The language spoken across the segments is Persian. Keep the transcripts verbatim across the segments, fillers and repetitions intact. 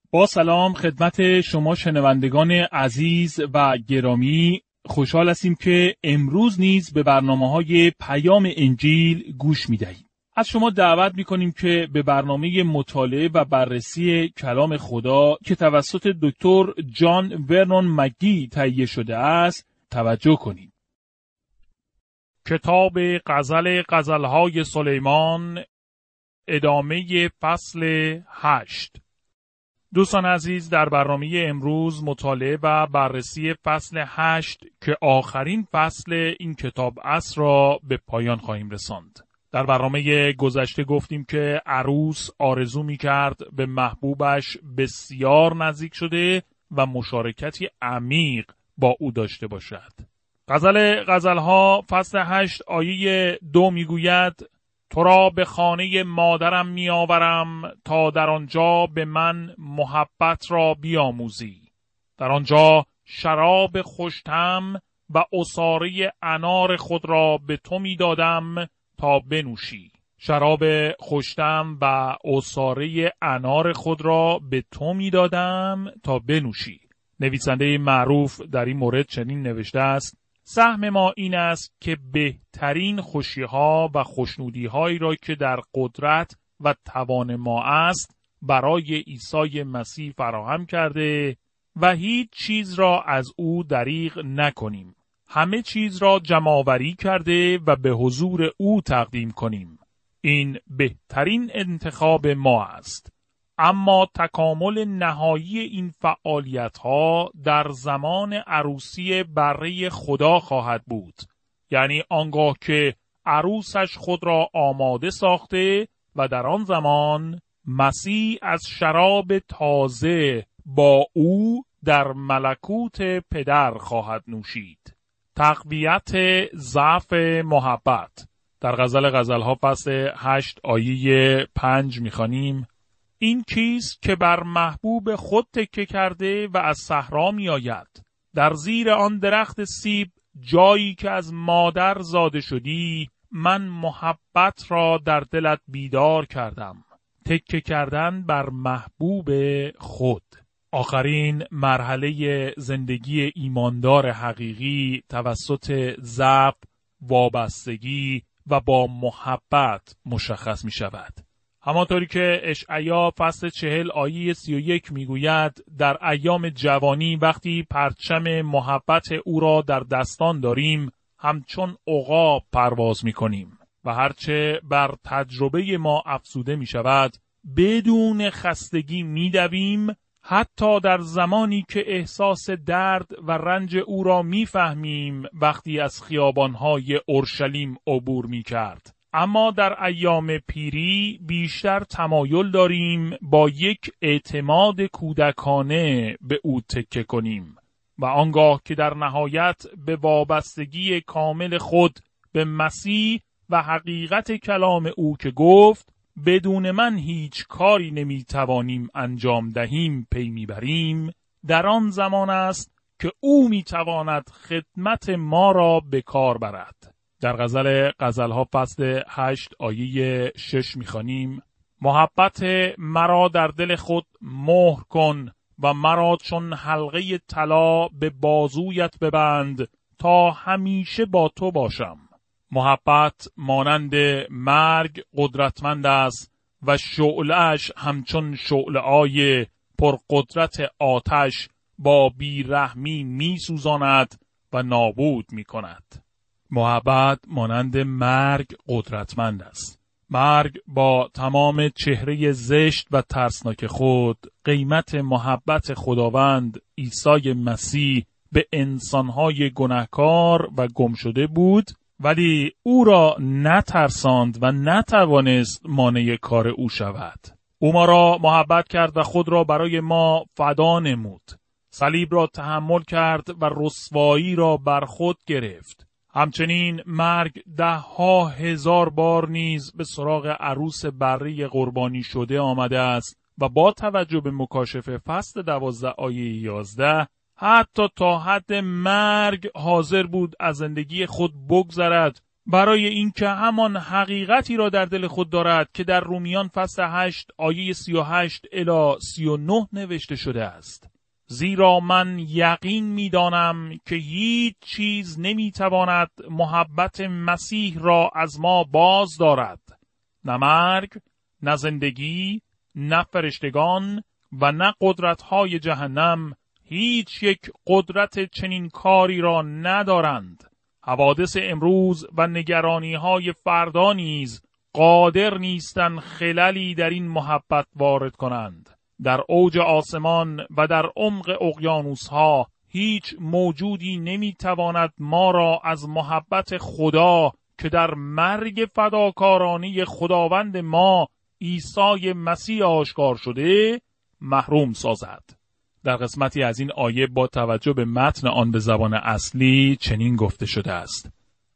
با سلام خدمت شما شنوندگان عزیز و گرامی، خوشحال هستیم که امروز نیز به برنامه‌های پیام انجیل گوش می‌دهید. از شما دعوت می‌کنیم که به برنامه مطالعه و بررسی کلام خدا که توسط دکتر جان ورنون مگی تهیه شده است توجه کنید. کتاب غزل غزل‌های سلیمان، ادامه فصل هشت. دوستان عزیز، در برنامه امروز مطالعه و بررسی فصل هشت که آخرین فصل این کتاب است را به پایان خواهیم رساند. در برنامه گذشته گفتیم که عروس آرزو می کرد به محبوبش بسیار نزدیک شده و مشارکتی عمیق با او داشته باشد. غزل غزلها فصل هشت آیه دو می گوید: تو را به خانه مادرم می آورم تا در آنجا به من محبت را بیاموزی. در آنجا شراب خوش‌طعم و عصاره انار خود را به تو می دادم تا بنوشی. شراب خوش‌طعم و عصاره انار خود را به تو می دادم تا بنوشی. نویسنده معروف در این مورد چنین نوشته است: سهم ما این است که بهترین خوشی‌ها و خوشنودی‌هایی را که در قدرت و توان ما است برای عیسی مسیح فراهم کرده و هیچ چیز را از او دریغ نکنیم. همه چیز را جمع‌آوری کرده و به حضور او تقدیم کنیم. این بهترین انتخاب ما است. اما تکامل نهایی این فعالیت‌ها در زمان عروسی بره خدا خواهد بود. یعنی آنگاه که عروسش خود را آماده ساخته و در آن زمان مسیح از شراب تازه با او در ملکوت پدر خواهد نوشید. تقویت ضعف محبت. در غزل غزلها فصل هشت آیه پنج می‌خوانیم: این کیست که بر محبوب خود تکیه کرده و از صحرا می آید؟ در زیر آن درخت سیب، جایی که از مادر زاده شدی، من محبت را در دلت بیدار کردم. تکیه کردن بر محبوب خود. آخرین مرحله زندگی ایماندار حقیقی توسط ضعف، وابستگی و با محبت مشخص می شود. همانطوری که اشعیا فصل چهل آیه سی و یک میگوید: در ایام جوانی وقتی پرچم محبت او را در دستان داریم، همچون عقاب پرواز میکنیم و هرچه بر تجربه ما افزوده می شود بدون خستگی میدویم، حتی در زمانی که احساس درد و رنج او را میفهمیم وقتی از خیابانهای اورشلیم عبور میکرد. اما در ایام پیری بیشتر تمایل داریم با یک اعتماد کودکانه به او تکیه کنیم و آنگاه که در نهایت به وابستگی کامل خود به مسیح و حقیقت کلام او که گفت بدون من هیچ کاری نمیتوانیم انجام دهیم پی میبریم، در آن زمان است که او میتواند خدمت ما را به کار برد. در غزل غزلها فصل هشت آیه شش میخوانیم: محبت مرا در دل خود مهر کن و مرا چون حلقه طلا به بازویت ببند تا همیشه با تو باشم. محبت مانند مرگ قدرتمند است و شعله‌اش همچون شعله‌های پرقدرت آتش با بیرحمی میسوزاند و نابود میکند. محبت مانند مرگ قدرتمند است. مرگ با تمام چهره زشت و ترسناک خود قیمت محبت خداوند عیسی مسیح به انسانهای گناهکار و گمشده بود، ولی او را نترساند و نتوانست مانع کار او شود. او ما را محبت کرد و خود را برای ما فدا نمود. صلیب را تحمل کرد و رسوایی را بر خود گرفت. همچنین مرگ ده ها هزار بار نیز به سراغ عروس بری قربانی شده آمده است و با توجه به مکاشفه فصل دوازده آیه یازده حتی تا حد مرگ حاضر بود از زندگی خود بگذرد برای اینکه همان حقیقتی را در دل خود دارد که در رومیان فصل هشت آیه سی و هشت الی سی و نه نوشته شده است. زیرا من یقین می‌دانم که هیچ چیز نمی‌تواند محبت مسیح را از ما باز دارد، نه مرگ، نه زندگی، نه فرشتگان و نه قدرت‌های جهنم هیچ یک قدرت چنین کاری را ندارند. حوادث امروز و نگرانی‌های فردا نیز قادر نیستند خللی در این محبت وارد کنند. در اوج آسمان و در عمق اقیانوس‌ها هیچ موجودی نمی‌تواند ما را از محبت خدا که در مرگ فداکارانه خداوند ما عیسی مسیح آشکار شده محروم سازد. در قسمتی از این آیه با توجه به متن آن به زبان اصلی چنین گفته شده است: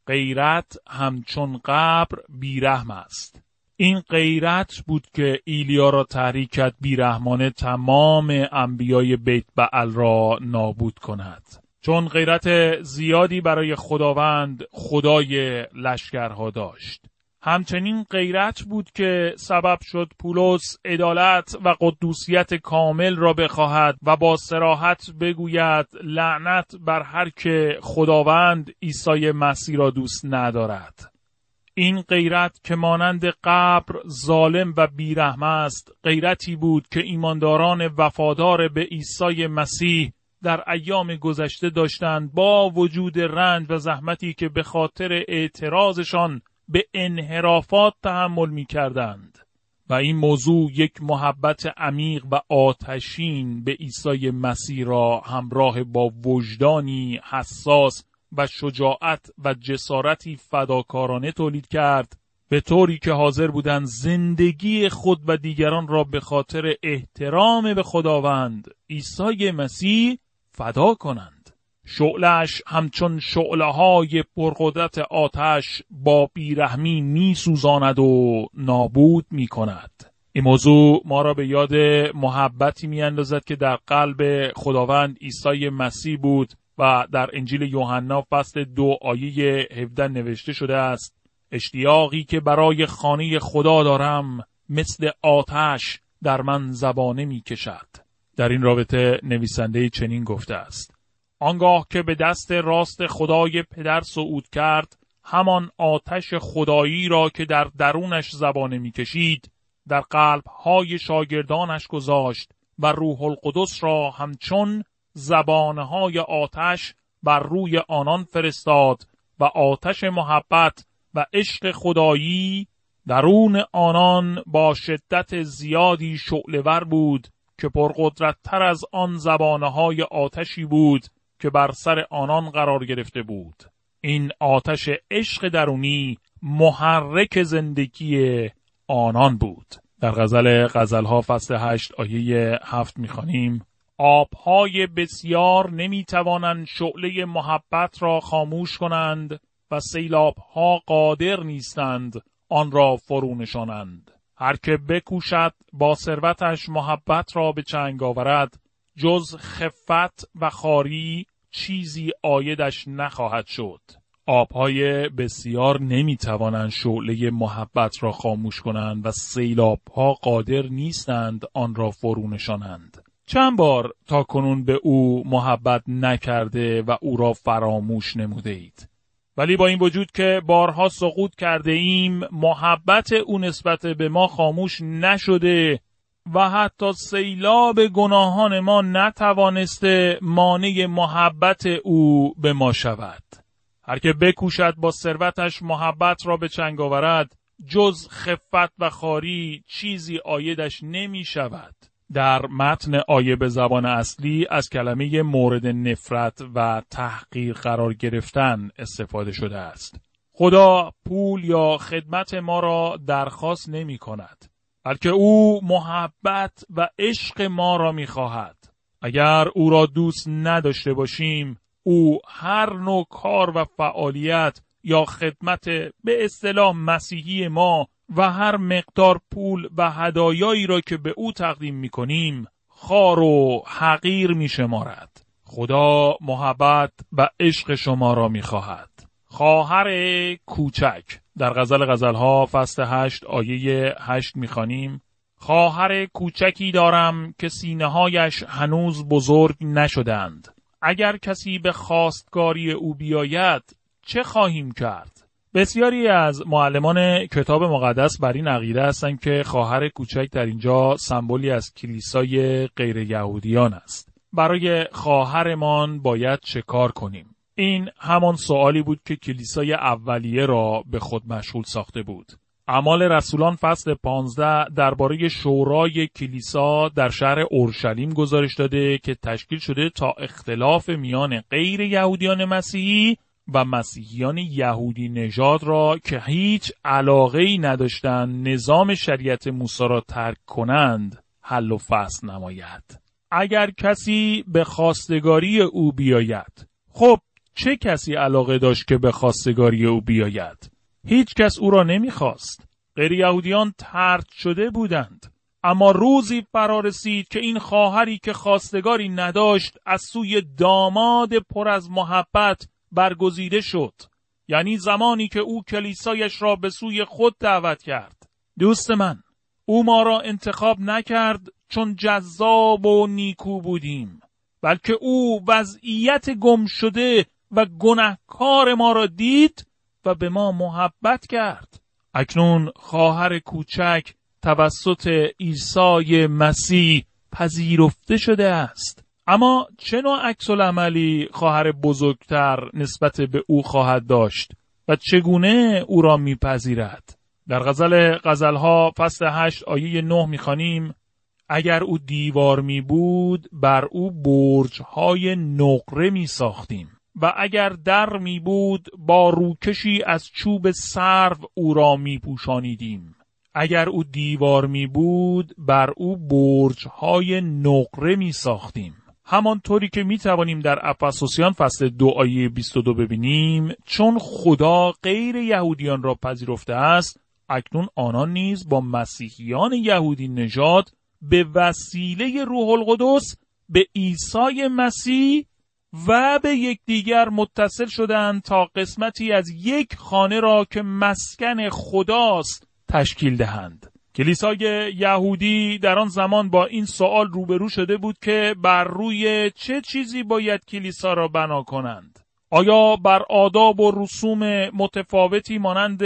غیرت همچون قبر بیرحم است. این غیرت بود که ایلیا را تحریک کرد بیرحمانه تمام انبیای بیت بعل را نابود کند. چون غیرت زیادی برای خداوند خدای لشکرها داشت. همچنین غیرت بود که سبب شد پولس عدالت و قدوسیت کامل را بخواهد و با صراحت بگوید لعنت بر هر که خداوند عیسی مسیح را دوست ندارد. این غیرت که مانند قبر ظالم و بیرحم است، غیرتی بود که ایمانداران وفادار به عیسی مسیح در ایام گذشته داشتند، با وجود رنج و زحمتی که به خاطر اعتراضشان به انحرافات تحمل می کردند. و این موضوع یک محبت عمیق و آتشین به عیسی مسیح را همراه با وجدانی حساس و شجاعت و جسارتی فداکارانه تولید کرد، به طوری که حاضر بودند زندگی خود و دیگران را به خاطر احترام به خداوند عیسی مسیح فدا کنند. شعله‌اش همچون شعله‌های پرقدرت آتش با بیرحمی می‌سوزاند و نابود می‌کند. این موضوع ما را به یاد محبتی می‌اندازد که در قلب خداوند عیسی مسیح بود و در انجیل یوحنا فصل دو آیه هفده نوشته شده است: اشتیاقی که برای خانه خدا دارم مثل آتش در من زبانه می‌کشد. در این رابطه نویسنده چنین گفته است: آنگاه که به دست راست خدای پدر صعود کرد، همان آتش خدایی را که در درونش زبانه می‌کشید در قلب‌های شاگردانش گذاشت و روح القدس را همچون زبانهای آتش بر روی آنان فرستاد و آتش محبت و عشق خدایی درون آنان با شدت زیادی شعله‌ور بود که پرقدرت‌تر از آن زبانهای آتشی بود که بر سر آنان قرار گرفته بود. این آتش عشق درونی محرک زندگی آنان بود. در غزل غزلها فصل هشت آیه هفت می‌خوانیم: آب‌های بسیار نمی‌توانند شعله محبت را خاموش کنند و سیلاب‌ها قادر نیستند آن را فرو نشانند. هر که بکوشد با ثروتش محبت را به چنگ آورد، جز خفت و خواری چیزی عایدش نخواهد شد. آب‌های بسیار نمی‌توانند شعله محبت را خاموش کنند و سیلاب‌ها قادر نیستند آن را فرو نشانند. چند بار تا کنون به او محبت نکرده و او را فراموش نموده اید؟ ولی با این وجود که بارها سقوط کرده ایم، محبت او نسبت به ما خاموش نشده و حتی سیلاب گناهان ما نتوانسته مانع محبت او به ما شود. هر که بکوشد با ثروتش محبت را به چنگ آورد، جز خفت و خواری چیزی عایدش نمی شود. در متن آیه به زبان اصلی از کلمه مورد نفرت و تحقیر قرار گرفتن استفاده شده است. خدا پول یا خدمت ما را درخواست نمی کند، بلکه او محبت و عشق ما را می خواهد. اگر او را دوست نداشته باشیم، او هر نوع کار و فعالیت یا خدمت به اصطلاح مسیحی ما و هر مقدار پول و هدایایی را که به او تقدیم می کنیم خوار و حقیر می شمارد. خدا محبت و عشق شما را می خواهد. خواهر کوچک. در غزل غزلها فصل هشت آیه هشت میخوانیم: خواهر کوچکی دارم که سینه‌هایش هنوز بزرگ نشدند. اگر کسی به خواستگاری او بیاید چه خواهیم کرد؟ بسیاری از معلمان کتاب مقدس بر این عقیده هستند که خواهر کوچک در اینجا سمبولی از کلیسای غیر یهودیان است. برای خواهرمان باید چه کار کنیم؟ این همان سوالی بود که کلیسای اولیه را به خود مشغول ساخته بود. اعمال رسولان فصل پانزده درباره شورای کلیسا در شهر اورشلیم گزارش داده که تشکیل شده تا اختلاف میان غیر یهودیان مسیحی و مسیحیان یهودی نژاد را که هیچ علاقه‌ای نداشتند نظام شریعت موسی را ترک کنند حل و فصل نماید. اگر کسی به خواستگاری او بیاید، خب چه کسی علاقه داشت که به خواستگاری او بیاید؟ هیچ کس او را نمیخواست. غیر یهودیان طرد شده بودند. اما روزی فرا رسید که این خواهری که خواستگاری نداشت از سوی داماد پر از محبت برگزیده شد. یعنی زمانی که او کلیسایش را به سوی خود دعوت کرد. دوست من، او ما را انتخاب نکرد چون جذاب و نیکو بودیم، بلکه او وضعیت گم شده و گناهکار ما را دید و به ما محبت کرد. اکنون خواهر کوچک توسط عیسی مسیح پذیرفته شده است. اما چه نوع عکس‌العملی خواهر بزرگتر نسبت به او خواهد داشت و چگونه او را میپذیرد؟ در غزل غزلها فصل هشت آیه نه میخوانیم: اگر او دیوار می بود بر او برج‌های نقره می ساختیم و اگر در می بود با روکشی از چوب سرو او را می پوشانیدیم. اگر او دیوار می بود بر او برج‌های نقره می ساختیم. همانطوری که می توانیم در افسوسیان فصل دو آیه بیست و دو ببینیم: چون خدا غیر یهودیان را پذیرفته است، اکنون آنان نیز با مسیحیان یهودی نژاد به وسیله روح القدس به عیسی مسیح و به یکدیگر متصل شدند تا قسمتی از یک خانه را که مسکن خداست تشکیل دهند. کلیسای یهودی در آن زمان با این سوال روبرو شده بود که بر روی چه چیزی باید کلیسا را بنا کنند؟ آیا بر آداب و رسوم متفاوتی مانند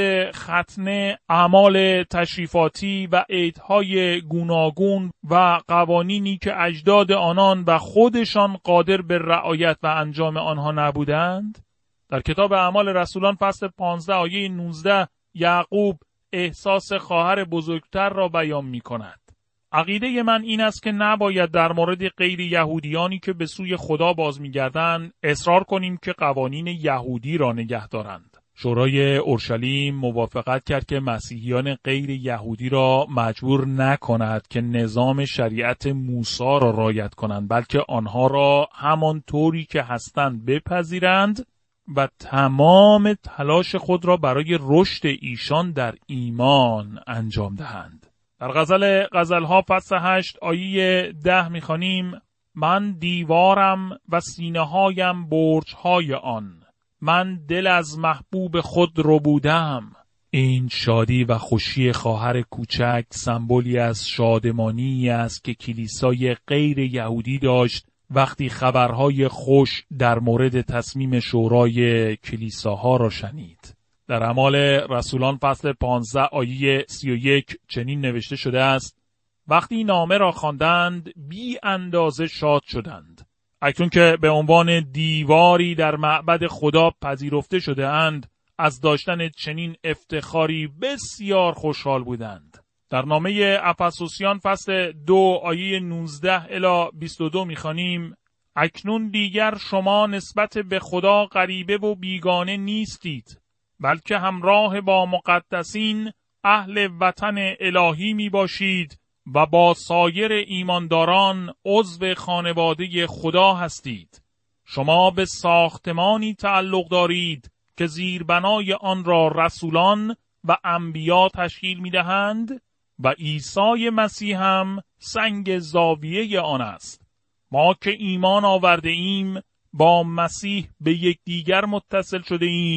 ختنه، اعمال تشریفاتی و عیدهای گوناگون و قوانینی که اجداد آنان و خودشان قادر به رعایت و انجام آنها نبودند؟ در کتاب اعمال رسولان فصل پانزده آیه نوزده یعقوب احساس خواهر بزرگتر را بیان می کند. عقیده من این است که نباید در مورد غیر یهودیانی که به سوی خدا باز می‌گردند اصرار کنیم که قوانین یهودی را نگه دارند. شورای اورشلیم موافقت کرد که مسیحیان غیر یهودی را مجبور نکند که نظام شریعت موسی را رعایت کنند، بلکه آنها را همان طوری که هستند بپذیرند و تمام تلاش خود را برای رشد ایشان در ایمان انجام دهند. در غزل غزلها فصل هشت آیه ده میخوانیم: من دیوارم و سینه‌هایم برج‌های آن، من دل از محبوب خود ربودم. این شادی و خوشی خواهر کوچک سمبولی از شادمانی است که کلیسای غیر یهودی داشت وقتی خبرهای خوش در مورد تصمیم شورای کلیساها را شنید. در اعمال رسولان فصل پانزده آیه سی و یک چنین نوشته شده است: وقتی نامه را خواندند بی اندازه شاد شدند. اکنون که به عنوان دیواری در معبد خدا پذیرفته شده اند، از داشتن چنین افتخاری بسیار خوشحال بودند. در نامه افسوسیان فصل دو آیه نوزده الی بیست و دو میخوانیم: اکنون دیگر شما نسبت به خدا غریبه و بیگانه نیستید، بلکه همراه با مقدسین اهل وطن الهی می باشید و با سایر ایمانداران عضو خانواده خدا هستید. شما به ساختمانی تعلق دارید که زیربنای آن را رسولان و انبیا تشکیل می دهند و عیسی مسیح هم سنگ زاویه آن است. ما که ایمان آورده ایم با مسیح به یکدیگر متصل شده ایم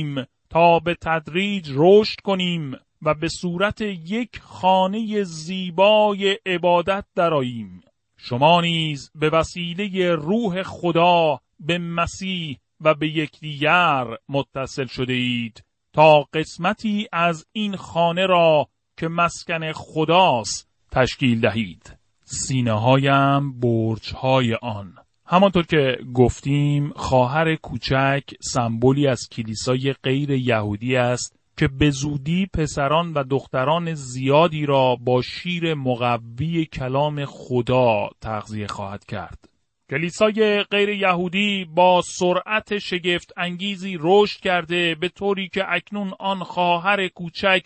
تا به تدریج رشد کنیم و به صورت یک خانه زیبای عبادت درآییم. شما نیز به وسیله روح خدا به مسیح و به یکدیگر متصل شده اید تا قسمتی از این خانه را که مسکن خداست تشکیل دهید. سینه‌هایم برج‌های آن. همانطور که گفتیم خواهر کوچک سمبولی از کلیسای غیر یهودی است که به زودی پسران و دختران زیادی را با شیر مقوی کلام خدا تغذیه خواهد کرد. کلیسای غیر یهودی با سرعت شگفت انگیزی رشد کرده به طوری که اکنون آن خواهر کوچک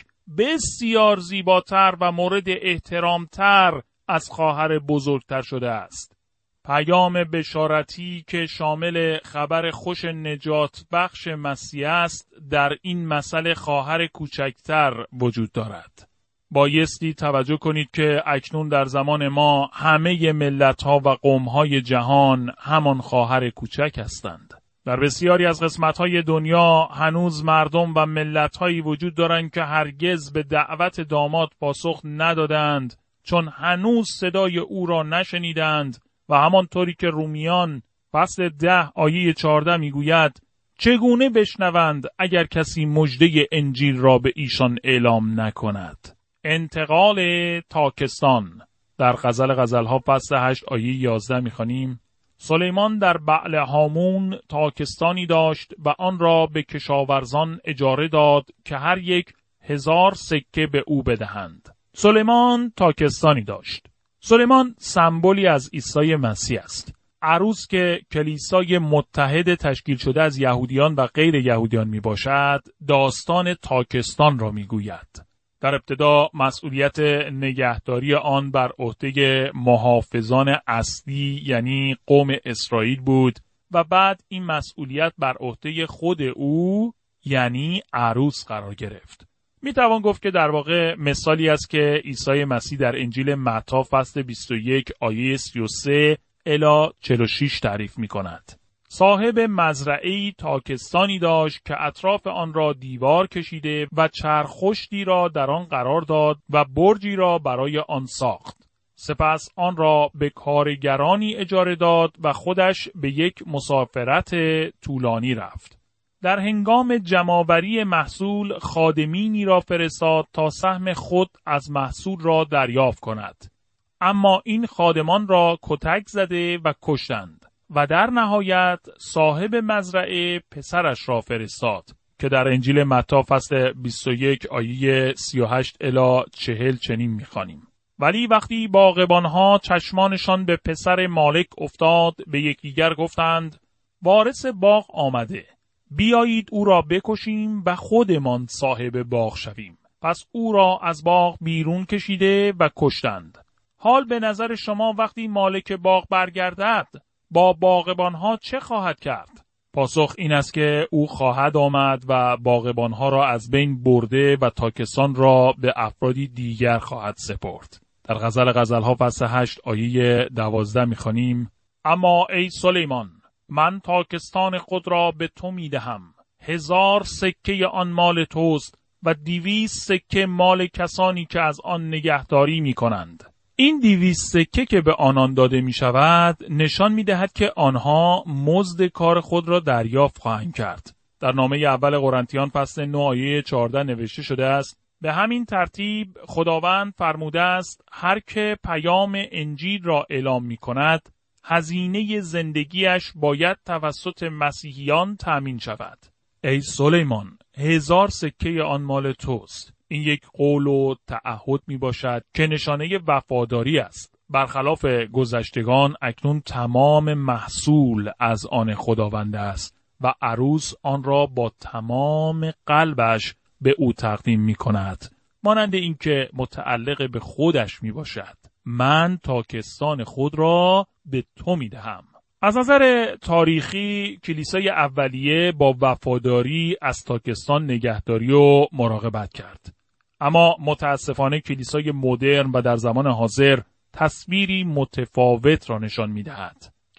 بسیار زیباتر و مورد احترامتر از خواهر بزرگتر شده است. پیام بشارتی که شامل خبر خوش نجات بخش مسیح است در این مسئله خواهر کوچکتر وجود دارد. بایستی توجه کنید که اکنون در زمان ما همه ملت‌ها و قوم‌های جهان همان خواهر کوچک هستند. در بسیاری از قسمت‌های دنیا هنوز مردم و ملت‌هایی وجود دارند که هرگز به دعوت داماد پاسخ ندادند، چون هنوز صدای او را نشنیدند و همانطوری که رومیان فصل ده آیه چهارده میگوید چگونه بشنوند اگر کسی مژده انجیل را به ایشان اعلام نکند. انتقال تاکستان. در غزل غزلها فصل هشت آیه یازده میخوانیم سلیمان در بعل هامون تاکستانی داشت و آن را به کشاورزان اجاره داد که هر یک هزار سکه به او بدهند. سلیمان تاکستانی داشت. سلیمان سمبولی از عیسی مسیح است. عروس که کلیسای متحد تشکیل شده از یهودیان و غیر یهودیان می باشد، داستان تاکستان را می گوید. در ابتدا مسئولیت نگهداری آن بر عهده محافظان اصلی یعنی قوم اسرائیل بود و بعد این مسئولیت بر عهده خود او یعنی عروس قرار گرفت. می توان گفت که در واقع مثالی است که عیسی مسیح در انجیل متی فصل بیست و یک آیه سی و سه الی چهل و شش تعریف می کند. صاحب مزرعه‌ای تاکستانی داشت که اطراف آن را دیوار کشیده و چرخشتی را در آن قرار داد و برجی را برای آن ساخت. سپس آن را به کارگرانی اجاره داد و خودش به یک مسافرت طولانی رفت. در هنگام جمع‌آوری محصول خادمینی را فرستاد تا سهم خود از محصول را دریافت کند. اما این خادمان را کتک زده و کشتند و در نهایت صاحب مزرعه پسرش را فرستاد که در انجیل متی فصل بیست و یک آیه سی و هشت الی چهل چنین می‌خوانیم. ولی وقتی باغبانها چشمانشان به پسر مالک افتاد به یکدیگر گفتند وارث باغ آمده، بیایید او را بکشیم و خودمان صاحب باغ شویم. پس او را از باغ بیرون کشیده و کشتند. حال به نظر شما وقتی مالک باغ برگردد با باغبانها چه خواهد کرد؟ پاسخ این است که او خواهد آمد و باغبانها را از بین برده و تاکستان را به افرادی دیگر خواهد سپرد. در غزل غزلها فصل هشت آیه دوازده می‌خوانیم اما ای سلیمان من تاکستان خود را به تو میدهم. هزار سکه آن مال توست و دویست سکه مال کسانی که از آن نگهداری میکنند. این دویست سکه که به آنان داده می شود نشان می دهد که آنها مزد کار خود را دریافت خواهند کرد. در نامه اول قرنتیان فصل نه آیه چهارده نوشته شده است به همین ترتیب خداوند فرموده است هر که پیام انجیل را اعلام می کند هزینه زندگیش باید توسط مسیحیان تأمین شود. ای سلیمان هزار سکه آن مال توست. این یک قول و تعهد می باشد که نشانه وفاداری است. برخلاف گذشتگان اکنون تمام محصول از آن خداوند است و عروس آن را با تمام قلبش به او تقدیم می کند. مانند این که متعلق به خودش می باشد. من تاکستان خود را به تو می دهم. از نظر تاریخی کلیسای اولیه با وفاداری از تاکستان نگهداری و مراقبت کرد. اما متاسفانه کلیسای مدرن و در زمان حاضر تصویری متفاوت را نشان می دهد.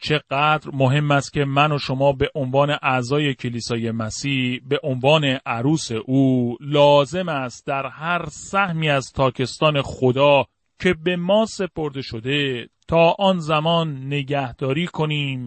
چقدر مهم است که من و شما به عنوان اعضای کلیسای مسیح، به عنوان عروس او، لازم است در هر سهمی از تاکستان خدا که به ما سپرده شده تا آن زمان نگهداری کنیم،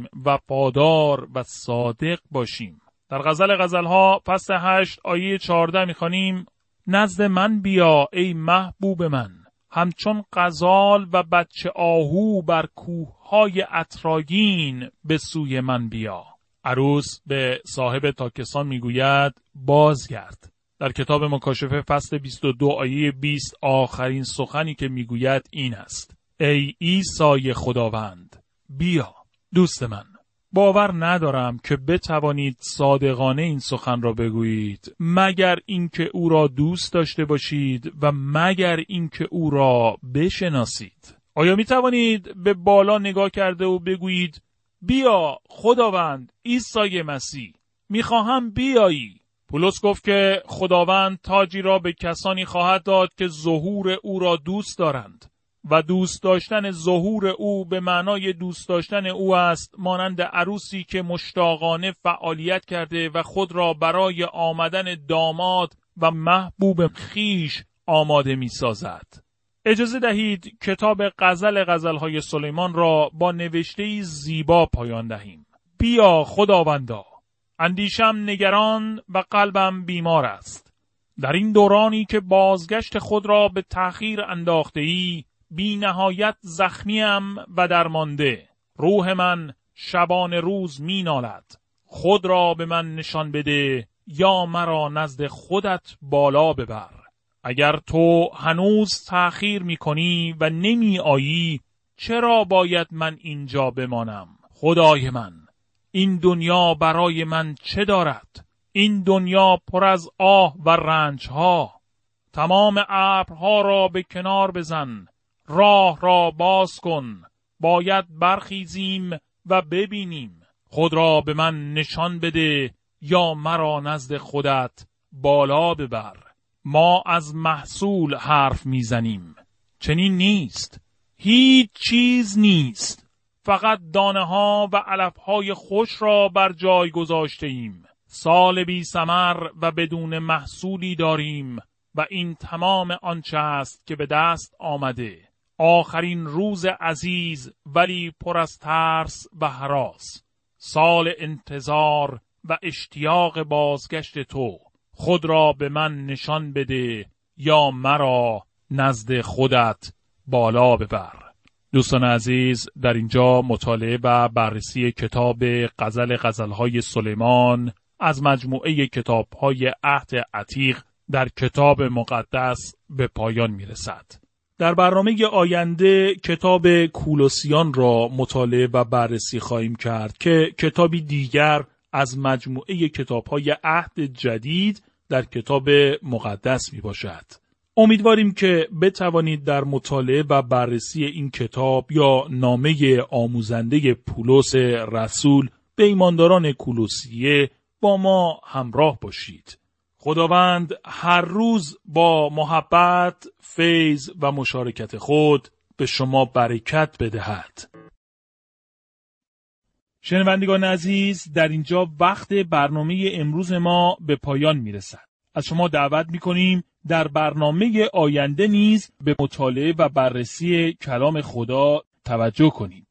وفادار و صادق باشیم. در غزل غزلها فصل هشت آیه چهارده می‌خوانیم: نزد من بیا ای محبوب من، همچون غزال و بچه آهو بر کوههای اتراگین به سوی من بیا. عروس به صاحب تاکستان میگوید بازگرد. در کتاب مکاشفه فصل بیست و دو آیه بیست آخرین سخنی که میگوید این است: ای عیسی خداوند بیا. دوست من، باور ندارم که بتوانید صادقانه این سخن را بگویید مگر اینکه او را دوست داشته باشید و مگر اینکه او را بشناسید. آیا می توانید به بالا نگاه کرده و بگویید بیا خداوند عیسی مسیح، میخواهم بیایی؟ پولس گفت که خداوند تاجی را به کسانی خواهد داد که ظهور او را دوست دارند و دوست داشتن ظهور او به معنای دوست داشتن او است مانند عروسی که مشتاقانه فعالیت کرده و خود را برای آمدن داماد و محبوب خیش آماده می سازد. اجازه دهید کتاب غزل غزلهای سلیمان را با نوشته‌ای زیبا پایان دهیم. بیا خداوندا، اندیشم نگران و قلبم بیمار است. در این دورانی که بازگشت خود را به تأخیر انداخته‌ای، بی نهایت زخمیم و درمانده. روح من شبان روز می نالد. خود را به من نشان بده یا مرا نزد خودت بالا ببر. اگر تو هنوز تأخیر می کنی و نمی آیی، چرا باید من اینجا بمانم؟ خدای من، این دنیا برای من چه دارد؟ این دنیا پر از آه و رنج ها. تمام ابرها را به کنار بزن، راه را باز کن. باید برخیزیم و ببینیم. خود را به من نشان بده یا مرا نزد خودت بالا ببر. ما از محصول حرف میزنیم. چنین نیست. هیچ چیز نیست. فقط دانه ها و علف های خوش را بر جای گذاشته ایم. سال بی ثمر و بدون محصولی داریم و این تمام آنچه است که به دست آمده. آخرین روز عزیز ولی پر از ترس و هراس. سال انتظار و اشتیاق بازگشت تو. خود را به من نشان بده یا مرا نزد خودت بالا ببر. دوستان عزیز، در اینجا مطالعه و بررسی کتاب غزل غزلهای سلیمان از مجموعه کتاب‌های عهد عتیق در کتاب مقدس به پایان میرسد. در برنامه آینده کتاب کولوسیان را مطالعه و بررسی خواهیم کرد که کتابی دیگر از مجموعه کتاب‌های عهد جدید در کتاب مقدس می باشد. امیدواریم که بتوانید در مطالعه و بررسی این کتاب یا نامه آموزنده پولس رسول به ایمانداران کولوسیه با ما همراه باشید. خداوند هر روز با محبت، فیض و مشارکت خود به شما برکت بدهد. شنوندگان عزیز، در اینجا وقت برنامه امروز ما به پایان میرسد. از شما دعوت میکنیم در برنامه آینده نیز به مطالعه و بررسی کلام خدا توجه کنید.